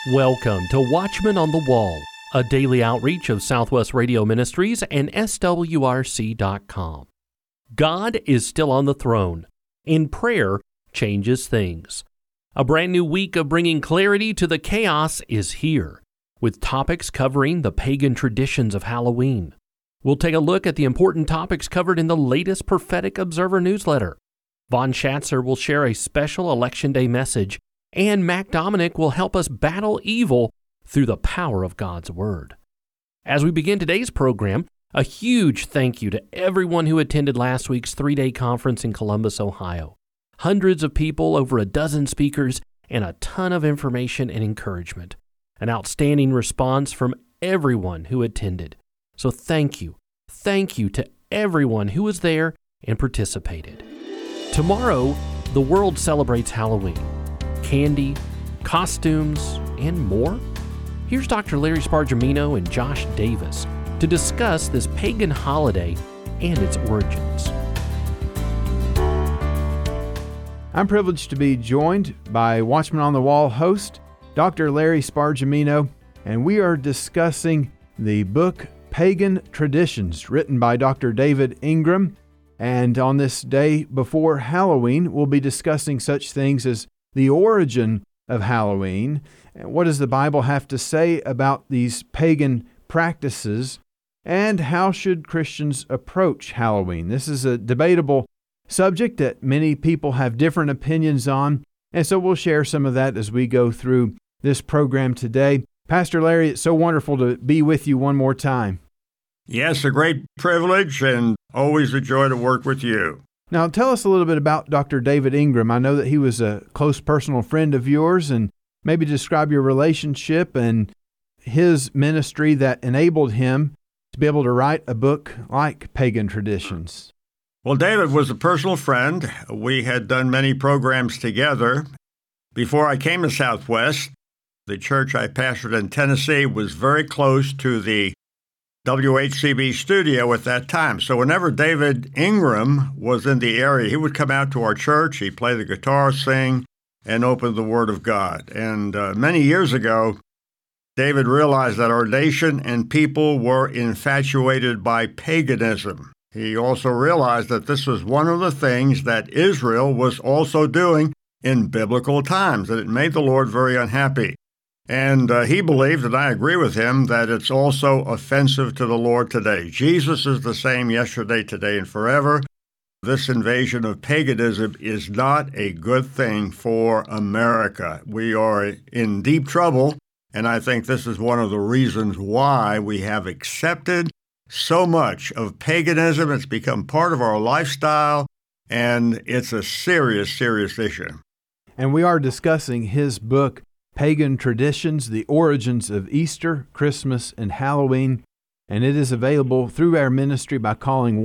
Welcome to Watchmen on the Wall, a daily outreach of Southwest Radio Ministries and SWRC.com. God is still on the throne, and prayer changes things. A brand new week of bringing clarity to the chaos is here, with topics covering the pagan traditions of Halloween. We'll take a look at the important topics covered in the latest Prophetic Observer newsletter. Von Schatzer will share a special Election Day message, and Mac Dominic will help us battle evil through the power of God's Word. As we begin today's program, a huge thank you to everyone who attended last week's 3-day conference in Columbus, Ohio. Hundreds of people, over a dozen speakers, and a ton of information and encouragement. An outstanding response from everyone who attended. So thank you. Thank you to everyone who was there and participated. Tomorrow, the world celebrates Halloween. Candy, costumes, and more? Here's Dr. Larry Spargimino and Josh Davis to discuss this pagan holiday and its origins. I'm privileged to be joined by Watchmen on the Wall host, Dr. Larry Spargimino, and we are discussing the book Pagan Traditions, written by Dr. David Ingram. And on this day before Halloween, we'll be discussing such things as the origin of Halloween. What does the Bible have to say about these pagan practices? And how should Christians approach Halloween? This is a debatable subject that many people have different opinions on. And so we'll share some of that as we go through this program today. Pastor Larry, it's so wonderful to be with you one more time. Yes, a great privilege and always a joy to work with you. Now, tell us a little bit about Dr. David Ingram. I know that he was a close personal friend of yours, and maybe describe your relationship and his ministry that enabled him to be able to write a book like Pagan Traditions. Well, David was a personal friend. We had done many programs together. Before I came to Southwest, the church I pastored in Tennessee was very close to the WHCB studio at that time. So whenever David Ingram was in the area, he would come out to our church, he'd play the guitar, sing, and open the Word of God. And many years ago, David realized that our nation and people were infatuated by paganism. He also realized that this was one of the things that Israel was also doing in biblical times, and it made the Lord very unhappy. And he believed, and I agree with him, that it's also offensive to the Lord today. Jesus is the same yesterday, today, and forever. This invasion of paganism is not a good thing for America. We are in deep trouble, and I think this is one of the reasons why we have accepted so much of paganism. It's become part of our lifestyle, and it's a serious, serious issue. And we are discussing his book, Pagan Traditions, the Origins of Easter, Christmas, and Halloween, and it is available through our ministry by calling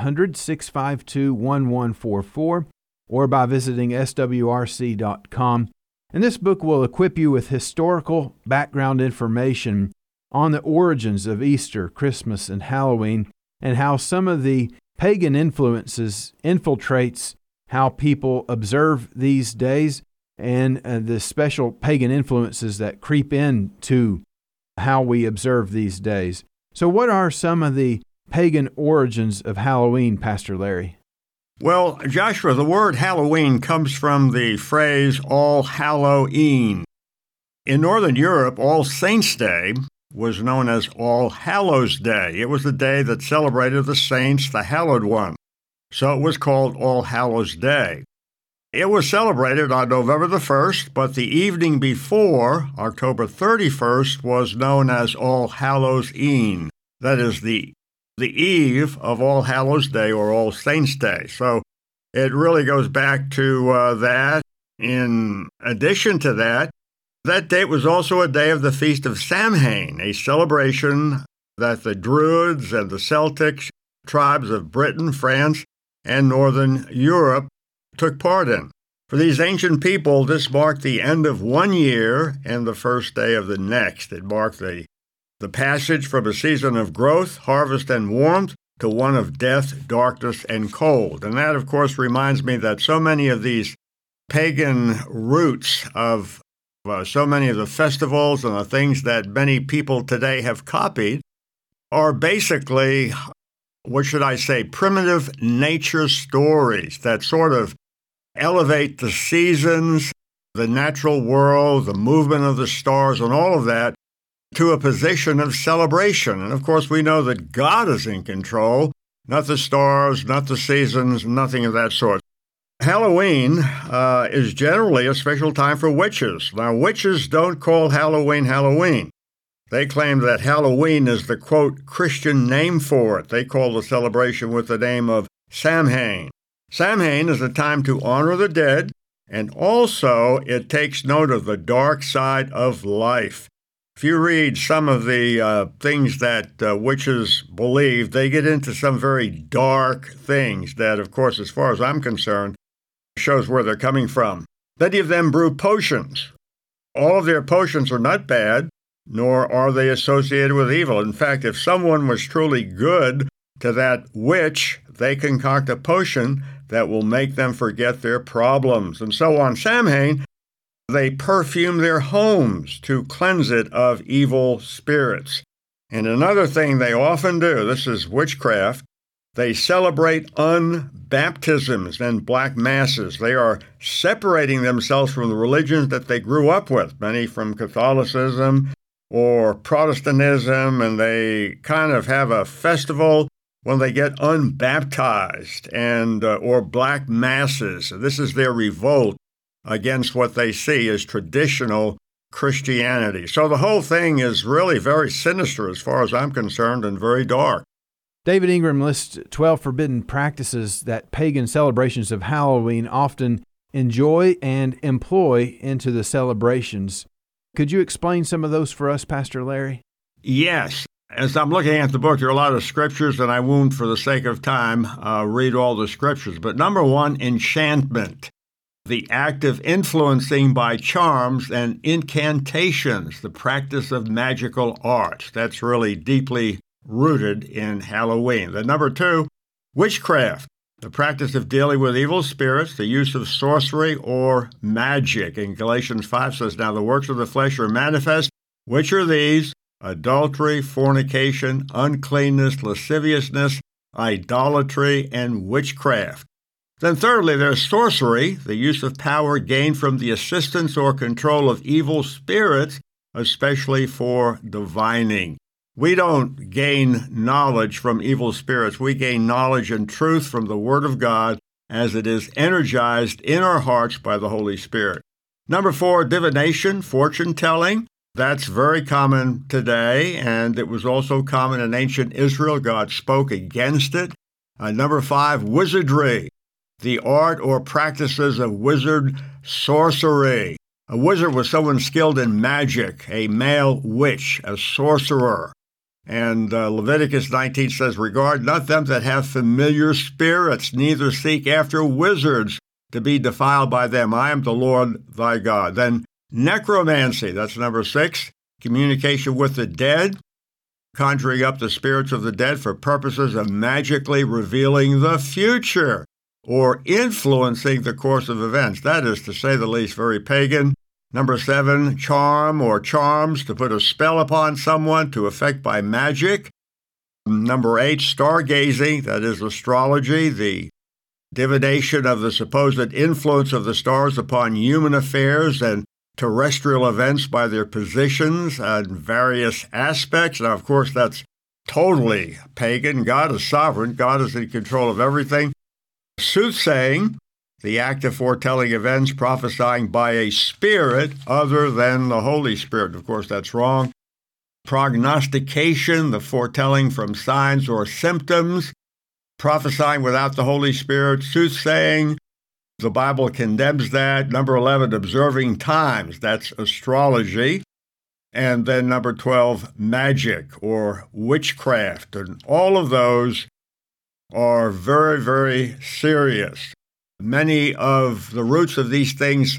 1-800-652-1144 or by visiting swrc.com. And this book will equip you with historical background information on the origins of Easter, Christmas, and Halloween, and how some of the pagan influences infiltrates how people observe these days, and the special pagan influences that creep into how we observe these days. So what are some of the pagan origins of Halloween, Pastor Larry? Well, Joshua, the word Halloween comes from the phrase All Halloween. In Northern Europe, All Saints' Day was known as All Hallows' Day. It was the day that celebrated the saints, the hallowed one. So it was called All Hallows' Day. It was celebrated on November the 1st, but the evening before, October 31st, was known as All Hallows' Eve. That is the eve of All Hallows' Day or All Saints' Day. So it really goes back to that. In addition to that, that date was also a day of the Feast of Samhain, a celebration that the Druids and the Celtic tribes of Britain, France, and Northern Europe took part in. For these ancient people, this marked the end of one year and the first day of the next. It marked the passage from a season of growth, harvest, and warmth to one of death, darkness, and cold. And that, of course, reminds me that so many of these pagan roots of So many of the festivals and the things that many people today have copied are basically, what should I say, primitive nature stories that sort of elevate the seasons, the natural world, the movement of the stars, and all of that to a position of celebration. And of course, we know that God is in control, not the stars, not the seasons, nothing of that sort. Halloween is generally a special time for witches. Now, witches don't call Halloween Halloween. They claim that Halloween is the, quote, Christian name for it. They call the celebration with the name of Samhain. Samhain is a time to honor the dead, and also it takes note of the dark side of life. If you read some of the things that witches believe, they get into some very dark things that, of course, as far as I'm concerned, shows where they're coming from. Many of them brew potions. All of their potions are not bad, nor are they associated with evil. In fact, if someone was truly good to that witch, they concoct a potion that will make them forget their problems. And so on Samhain, they perfume their homes to cleanse it of evil spirits. And another thing they often do, this is witchcraft, they celebrate unbaptisms and black masses. They are separating themselves from the religions that they grew up with, many from Catholicism or Protestantism, and they kind of have a festival when they get unbaptized and or black masses. This is their revolt against what they see as traditional Christianity. So the whole thing is really very sinister as far as I'm concerned and very dark. David Ingram lists 12 forbidden practices that pagan celebrations of Halloween often enjoy and employ into the celebrations. Could you explain some of those for us, Pastor Larry? Yes. As I'm looking at the book, there are a lot of scriptures, and I won't, for the sake of time, read all the scriptures. But number one, enchantment, the act of influencing by charms and incantations, the practice of magical arts. That's really deeply rooted in Halloween. Then number two, witchcraft, the practice of dealing with evil spirits, the use of sorcery or magic. And Galatians 5 says, now the works of the flesh are manifest, which are these: adultery, fornication, uncleanness, lasciviousness, idolatry, and witchcraft. Then thirdly, there's sorcery, the use of power gained from the assistance or control of evil spirits, especially for divining. We don't gain knowledge from evil spirits. We gain knowledge and truth from the Word of God as it is energized in our hearts by the Holy Spirit. Number four, divination, fortune-telling. That's very common today, and it was also common in ancient Israel. God spoke against it. Number five, wizardry, the art or practices of wizard sorcery. A wizard was someone skilled in magic, a male witch, a sorcerer. And Leviticus 19 says, regard not them that have familiar spirits, neither seek after wizards to be defiled by them. I am the Lord thy God. Then necromancy, that's number six, communication with the dead, conjuring up the spirits of the dead for purposes of magically revealing the future or influencing the course of events. That is, to say the least, very pagan. Number seven, charm or charms, to put a spell upon someone to effect by magic. Number eight, stargazing, that is astrology, the divination of the supposed influence of the stars upon human affairs and terrestrial events by their positions and various aspects. Now, of course, that's totally pagan. God is sovereign. God is in control of everything. Soothsaying, the act of foretelling events, prophesying by a spirit other than the Holy Spirit. Of course, that's wrong. Prognostication, the foretelling from signs or symptoms, prophesying without the Holy Spirit. Soothsaying, the Bible condemns that. Number 11, observing times, that's astrology. And then number 12, magic or witchcraft. And all of those are very, very serious. Many of the roots of these things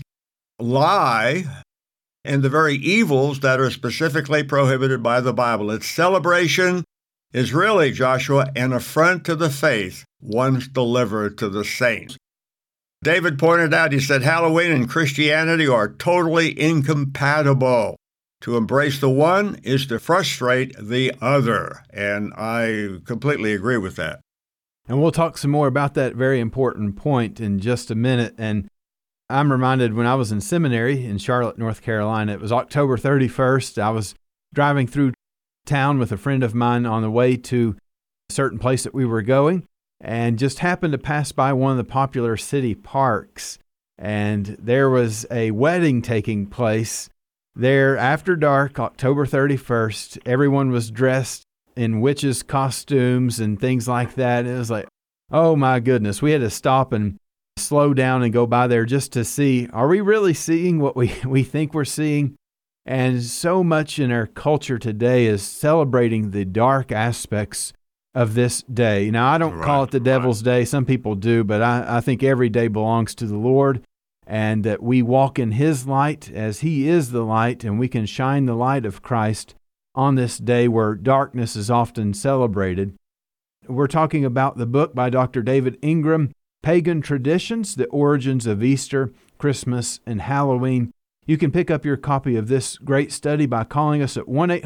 lie in the very evils that are specifically prohibited by the Bible. Its celebration is really, Joshua, an affront to the faith once delivered to the saints. David pointed out, he said, Halloween and Christianity are totally incompatible. To embrace the one is to frustrate the other. And I completely agree with that. And we'll talk some more about that very important point in just a minute. And I'm reminded when I was in seminary in Charlotte, North Carolina, it was October 31st. I was driving through town with a friend of mine on the way to a certain place that we were going, and just happened to pass by one of the popular city parks. And there was a wedding taking place there after dark, October 31st. Everyone was dressed in witches' costumes and things like that. It was like, oh my goodness, we had to stop and slow down and go by there just to see, are we really seeing what we think we're seeing? And so much in our culture today is celebrating the dark aspects of this day. Now, I don't call it the Devil's Day. Some people do, but I think every day belongs to the Lord, and that we walk in His light as He is the light, and we can shine the light of Christ on this day where darkness is often celebrated. We're talking about the book by Dr. David Ingram, Pagan Traditions, The Origins of Easter, Christmas, and Halloween. You can pick up your copy of this great study by calling us at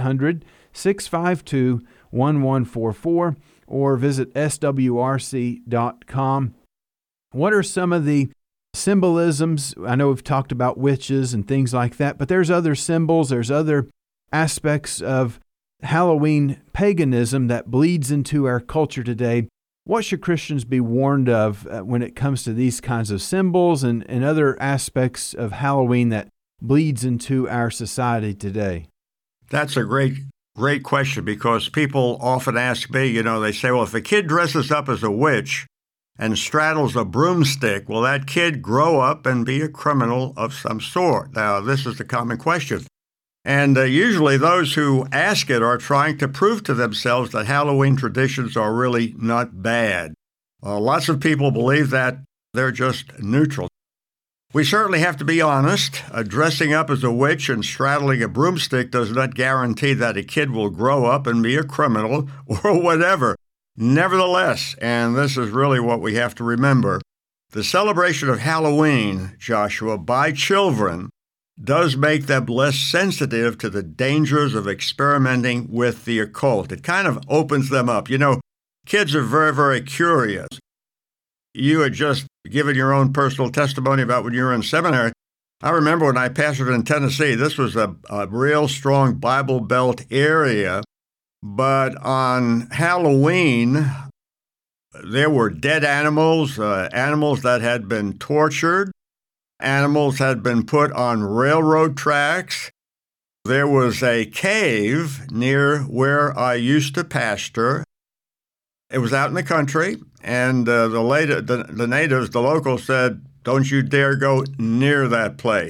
1-800-652-1144 or visit swrc.com. What are some of the symbolisms? I know we've talked about witches and things like that, but there's other symbols, there's other aspects of Halloween paganism that bleeds into our culture today. What should Christians be warned of when it comes to these kinds of symbols and other aspects of Halloween that bleeds into our society today? That's a great question, because people often ask me, they say, well, if a kid dresses up as a witch and straddles a broomstick, will that kid grow up and be a criminal of some sort? Now, this is the common question. And usually those who ask it are trying to prove to themselves that Halloween traditions are really not bad. Lots of people believe that they're just neutral. We certainly have to be honest. Dressing up as a witch and straddling a broomstick does not guarantee that a kid will grow up and be a criminal or whatever. Nevertheless, and this is really what we have to remember, the celebration of Halloween, Joshua, by children does make them less sensitive to the dangers of experimenting with the occult. It kind of opens them up. Kids are very, very curious. You had just given your own personal testimony about when you were in seminary. I remember when I pastored in Tennessee, this was a real strong Bible Belt area, but on Halloween, there were dead animals, animals that had been tortured. Animals had been put on railroad tracks. There was a cave near where I used to pastor. It was out in the country, and the natives, the locals said, don't you dare go near that place.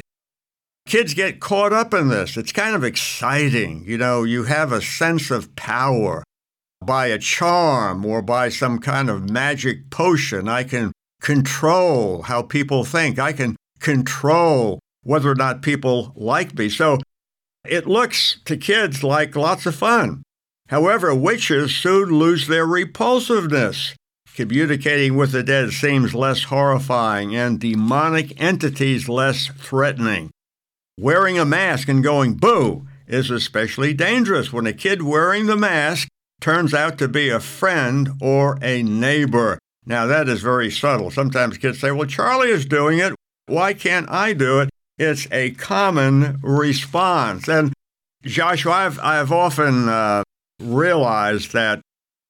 Kids get caught up in this. It's kind of exciting. You have a sense of power. By a charm or by some kind of magic potion, I can control how people think. I can control whether or not people like me. So it looks to kids like lots of fun. However, witches soon lose their repulsiveness. Communicating with the dead seems less horrifying and demonic entities less threatening. Wearing a mask and going boo is especially dangerous when a kid wearing the mask turns out to be a friend or a neighbor. Now, that is very subtle. Sometimes kids say, well, Charlie is doing it. Why can't I do it? It's a common response. And Joshua, I've often realized that,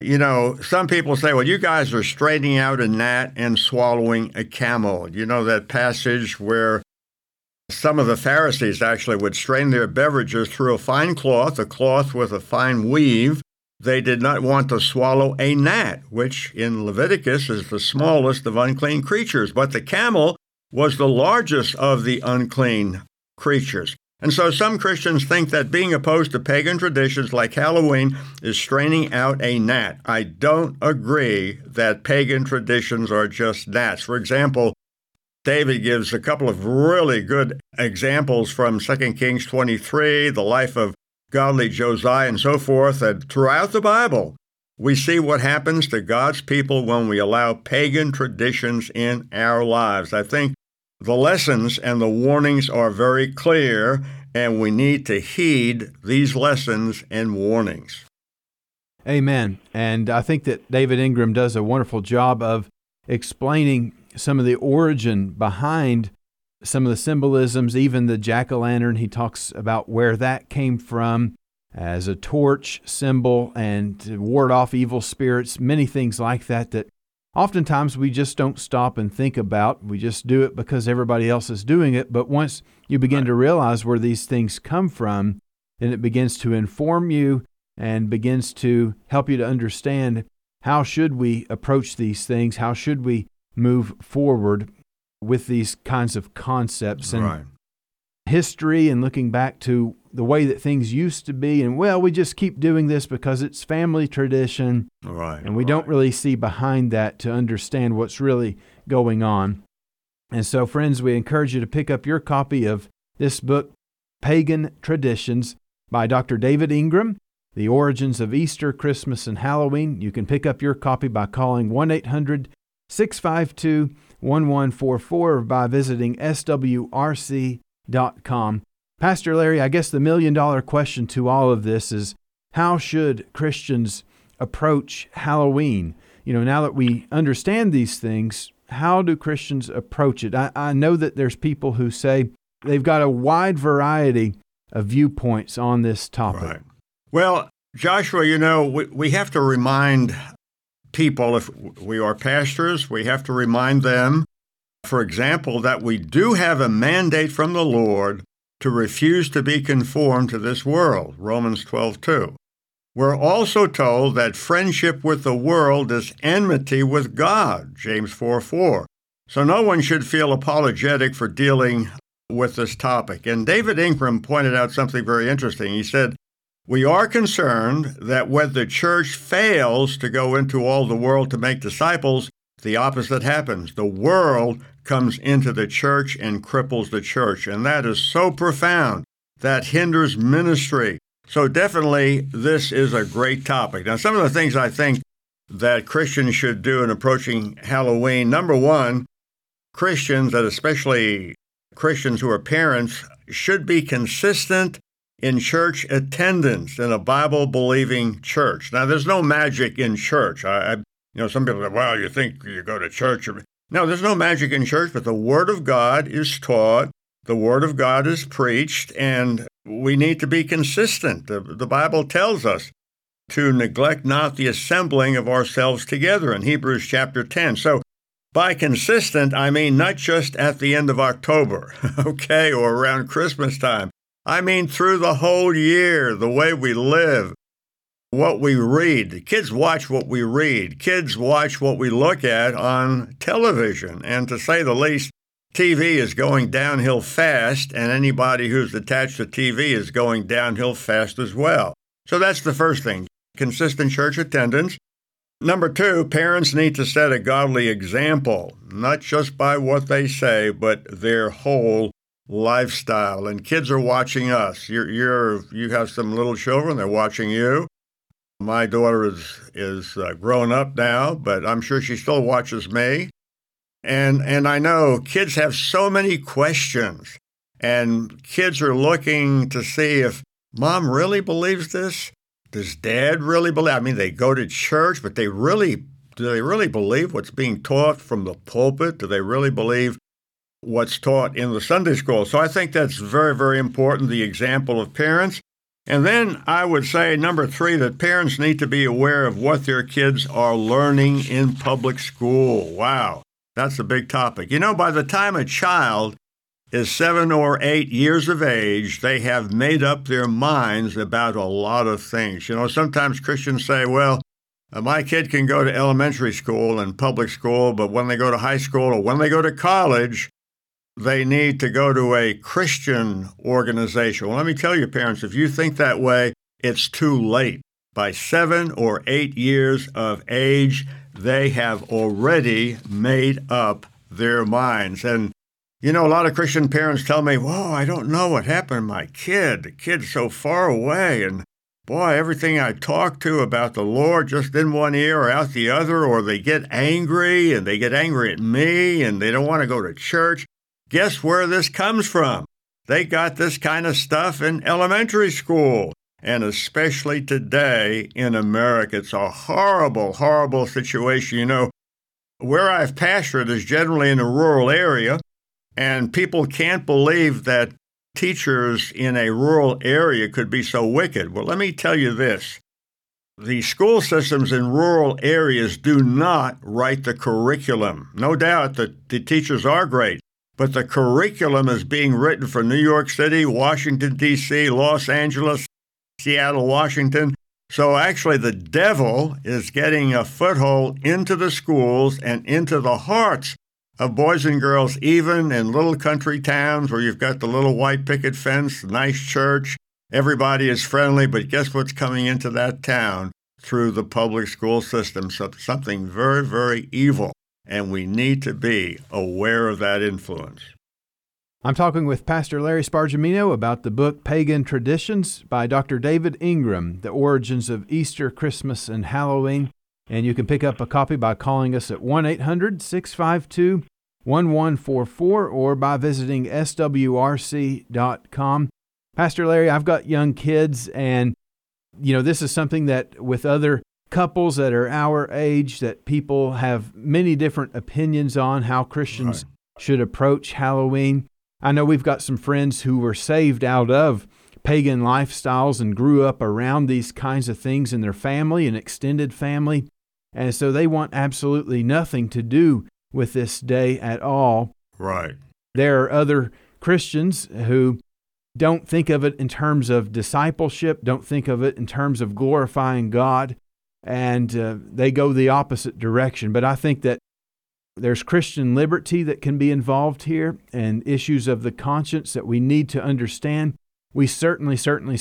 some people say, well, you guys are straightening out a gnat and swallowing a camel. That passage where some of the Pharisees actually would strain their beverages through a fine cloth, a cloth with a fine weave. They did not want to swallow a gnat, which in Leviticus is the smallest of unclean creatures. But the camel was the largest of the unclean creatures. And so some Christians think that being opposed to pagan traditions like Halloween is straining out a gnat. I don't agree that pagan traditions are just gnats. For example, David gives a couple of really good examples from 2 Kings 23, the life of godly Josiah and so forth. And throughout the Bible, we see what happens to God's people when we allow pagan traditions in our lives. I think the lessons and the warnings are very clear, and we need to heed these lessons and warnings. Amen. And I think that David Ingram does a wonderful job of explaining some of the origin behind some of the symbolisms, even the jack-o'-lantern. He talks about where that came from as a torch symbol and to ward off evil spirits, many things like that, that oftentimes we just don't stop and think about. We just do it because everybody else is doing it. But once you begin to realize where these things come from, then it begins to inform you and begins to help you to understand how should we approach these things, how should we move forward with these kinds of concepts and history, and looking back to the way that things used to be. And, well, we just keep doing this because it's family tradition, and we don't really see behind that to understand what's really going on. And so, friends, we encourage you to pick up your copy of this book, Pagan Traditions, by Dr. David Ingram, The Origins of Easter, Christmas, and Halloween. You can pick up your copy by calling 1-800-652-1144 or by visiting swrc.com. Pastor Larry, I guess the million-dollar question to all of this is, how should Christians approach Halloween? You know, now that we understand these things, how do Christians approach it? I know that there's people who say they've got a wide variety of viewpoints on this topic. Right. Well, Joshua, you know, we have to remind people, if we are pastors, we have to remind them, for example, that we do have a mandate from the Lord to refuse to be conformed to this world, Romans 12:2. We're also told that friendship with the world is enmity with God, James 4:4. So no one should feel apologetic for dealing with this topic. And David Ingram pointed out something very interesting. He said, we are concerned that when the church fails to go into all the world to make disciples, the opposite happens. The world comes into the church and cripples the church. And that is so profound. That hinders ministry. So definitely, this is a great topic. Now, some of the things I think that Christians should do in approaching Halloween. Number one, Christians, and especially Christians who are parents, should be consistent in church attendance in a Bible-believing church. Now, there's no magic in church. Some people say, well, you think you go to church. No, there's no magic in church, but the Word of God is taught, the Word of God is preached, and we need to be consistent. The Bible tells us to neglect not the assembling of ourselves together in Hebrews chapter 10. So by consistent, I mean not just at the end of October, okay, or around Christmas time. I mean through the whole year, the way we live, what we read. Kids watch what we read. Kids watch what we look at on television. And to say the least, TV is going downhill fast, and anybody who's attached to TV is going downhill fast as well. So that's the first thing, consistent church attendance. Number two, parents need to set a godly example, not just by what they say, but their whole lifestyle. And kids are watching us. You have some little children, they're watching you. My daughter is grown up now, but I'm sure she still watches me. And I know kids have so many questions, and kids are looking to see if Mom really believes this. Does Dad really believe? I mean, they go to church, but do they really believe what's being taught from the pulpit? Do they really believe what's taught in the Sunday school? So I think that's very, very important, the example of parents. And then I would say, number three, that parents need to be aware of what their kids are learning in public school. Wow, that's a big topic. You know, by the time a child is 7 or 8 years of age, they have made up their minds about a lot of things. You know, sometimes Christians say, well, my kid can go to elementary school and public school, but when they go to high school or when they go to college, they need to go to a Christian organization. Well, let me tell you, parents, if you think that way, it's too late. By 7 or 8 years of age, they have already made up their minds. And, you know, a lot of Christian parents tell me, whoa, I don't know what happened to my kid. The kid's so far away, and boy, everything I talk to about the Lord just in one ear or out the other, or they get angry and they get angry at me and they don't want to go to church. Guess where this comes from? They got this kind of stuff in elementary school. And especially today in America, it's a horrible, horrible situation. You know, where I've pastored is generally in a rural area, and people can't believe that teachers in a rural area could be so wicked. Well, let me tell you this. The school systems in rural areas do not write the curriculum. No doubt that the teachers are great, but the curriculum is being written for New York City, Washington, D.C., Los Angeles, Seattle, Washington. So actually the devil is getting a foothold into the schools and into the hearts of boys and girls, even in little country towns where you've got the little white picket fence, nice church, everybody is friendly, but guess what's coming into that town through the public school system? So something very, very evil, and we need to be aware of that influence. I'm talking with Pastor Larry Spargimino about the book Pagan Traditions by Dr. David Ingram, The Origins of Easter, Christmas, and Halloween. And you can pick up a copy by calling us at 1-800-652-1144 or by visiting swrc.com. Pastor Larry, I've got young kids, and this is something that with other couples that are our age, that people have many different opinions on how Christians should approach Halloween. I know we've got some friends who were saved out of pagan lifestyles and grew up around these kinds of things in their family and extended family. And so they want absolutely nothing to do with this day at all. Right. There are other Christians who don't think of it in terms of discipleship, don't think of it in terms of glorifying God, and they go the opposite direction. But I think that there's Christian liberty that can be involved here and issues of the conscience that we need to understand. We certainly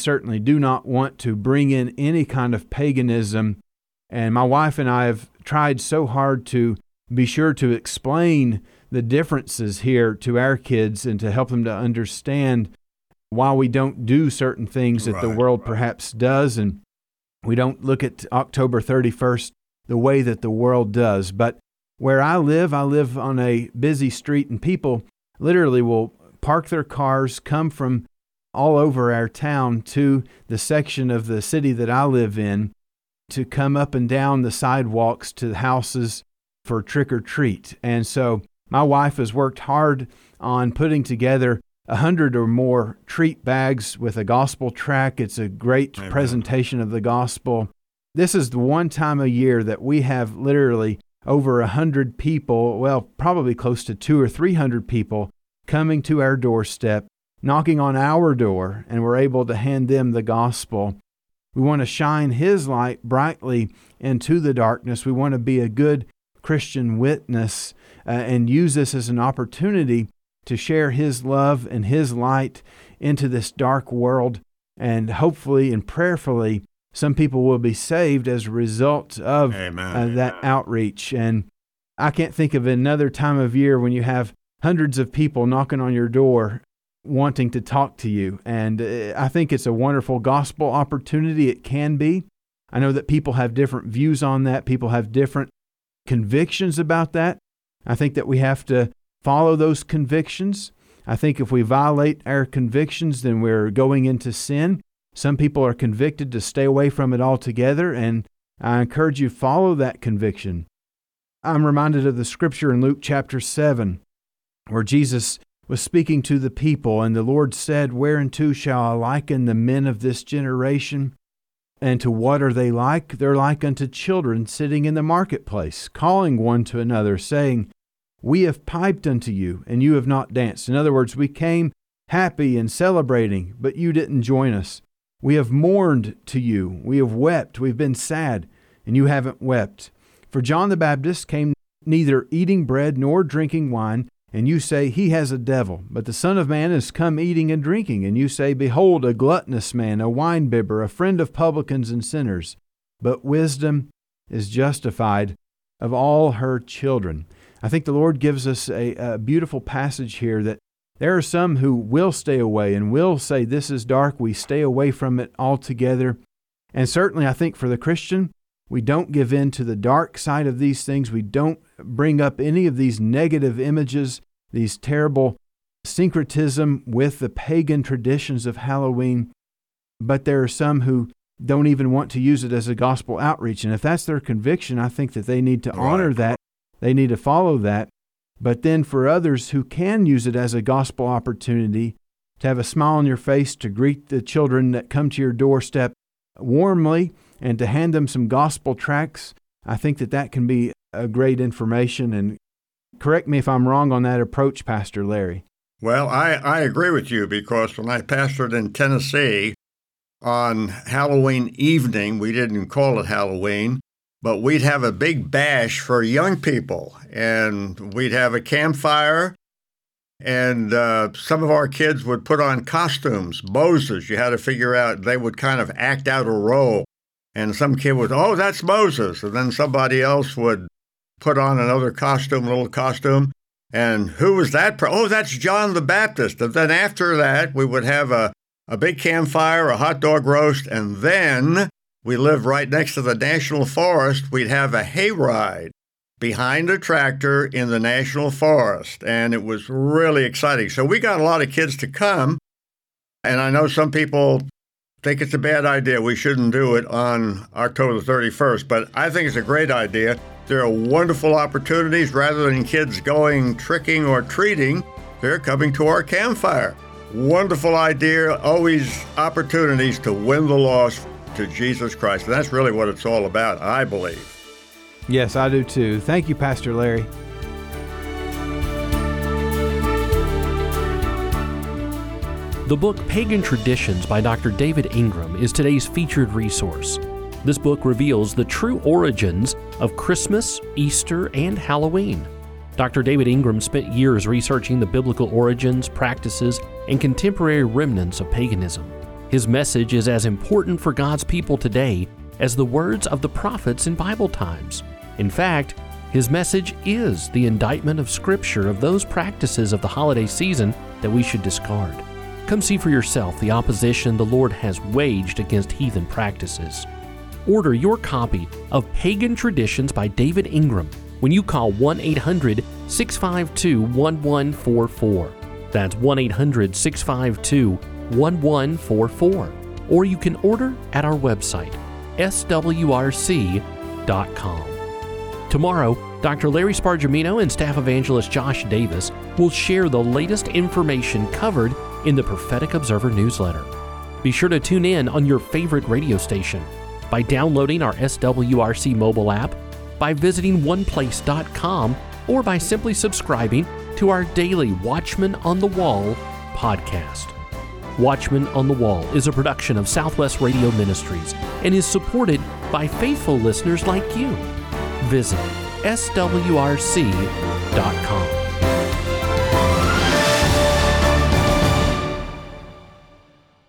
do not want to bring in any kind of paganism. And my wife and I have tried so hard to be sure to explain the differences here to our kids and to help them to understand why we don't do certain things that the world perhaps does. And we don't look at October 31st the way that the world does. But where I live on a busy street, and people literally will park their cars, come from all over our town to the section of the city that I live in to come up and down the sidewalks to the houses for trick or treat. And so my wife has worked hard on putting together 100 or more treat bags with a gospel track. It's a great presentation of the gospel. This is the one time a year that we have literally over 100 people, well, probably close to 200 or 300 people coming to our doorstep, knocking on our door, and we're able to hand them the gospel. We want to shine His light brightly into the darkness. We want to be a good Christian witness and use this as an opportunity to share His love and His light into this dark world. And hopefully and prayerfully, some people will be saved as a result of that outreach. And I can't think of another time of year when you have hundreds of people knocking on your door wanting to talk to you. And I think it's a wonderful gospel opportunity. It can be. I know that people have different views on that. People have different convictions about that. I think that we have to follow those convictions. I think if we violate our convictions, then we're going into sin. Some people are convicted to stay away from it altogether, and I encourage you to follow that conviction. I'm reminded of the scripture in Luke chapter 7, where Jesus was speaking to the people, and the Lord said, "Whereunto shall I liken the men of this generation? And to what are they like? They're like unto children sitting in the marketplace, calling one to another, saying, We have piped unto you, and you have not danced." In other words, we came happy and celebrating, but you didn't join us. We have mourned to you. We have wept. We've been sad, and you haven't wept. For John the Baptist came neither eating bread nor drinking wine, and you say, He has a devil. But the Son of Man is come eating and drinking, and you say, Behold, a gluttonous man, a winebibber, a friend of publicans and sinners. But wisdom is justified of all her children. I think the Lord gives us a beautiful passage here that there are some who will stay away and will say, this is dark, we stay away from it altogether. And certainly, I think for the Christian, we don't give in to the dark side of these things. We don't bring up any of these negative images, these terrible syncretism with the pagan traditions of Halloween. But there are some who don't even want to use it as a gospel outreach. And if that's their conviction, I think that they need to honor that. They need to follow that. But then for others who can use it as a gospel opportunity, to have a smile on your face, to greet the children that come to your doorstep warmly, and to hand them some gospel tracts, I think that that can be a great information. And correct me if I'm wrong on that approach, Pastor Larry. Well, I agree with you, because when I pastored in Tennessee on Halloween evening, we didn't call it Halloween, but we'd have a big bash for young people, and we'd have a campfire, and some of our kids would put on costumes, Moses. You had to figure out, they would kind of act out a role, and some kid would, oh, that's Moses, and then somebody else would put on another costume, little costume, and who was that? Oh, that's John the Baptist. And then after that, we would have a big campfire, a hot dog roast, and then we lived right next to the National Forest. We'd have a hayride behind a tractor in the National Forest, and it was really exciting. So we got a lot of kids to come, and I know some people think it's a bad idea. We shouldn't do it on October the 31st, but I think it's a great idea. There are wonderful opportunities. Rather than kids going tricking or treating, they're coming to our campfire. Wonderful idea, always opportunities to win the lost to Jesus Christ. And that's really what it's all about, I believe. Yes, I do too. Thank you, Pastor Larry. The book Pagan Traditions by Dr. David Ingram is today's featured resource. This book reveals the true origins of Christmas, Easter, and Halloween. Dr. David Ingram spent years researching the biblical origins, practices, and contemporary remnants of paganism. His message is as important for God's people today as the words of the prophets in Bible times. In fact, his message is the indictment of Scripture of those practices of the holiday season that we should discard. Come see for yourself the opposition the Lord has waged against heathen practices. Order your copy of Pagan Traditions by David Ingram when you call 1-800-652-1144. That's 1-800-652-1144. Or you can order at our website, swrc.com. Tomorrow, Dr. Larry Spargimino and Staff Evangelist Josh Davis will share the latest information covered in the Prophetic Observer newsletter. Be sure to tune in on your favorite radio station by downloading our SWRC mobile app, by visiting oneplace.com, or by simply subscribing to our daily Watchman on the Wall podcast. Watchman on the Wall is a production of Southwest Radio Ministries and is supported by faithful listeners like you. Visit swrc.com.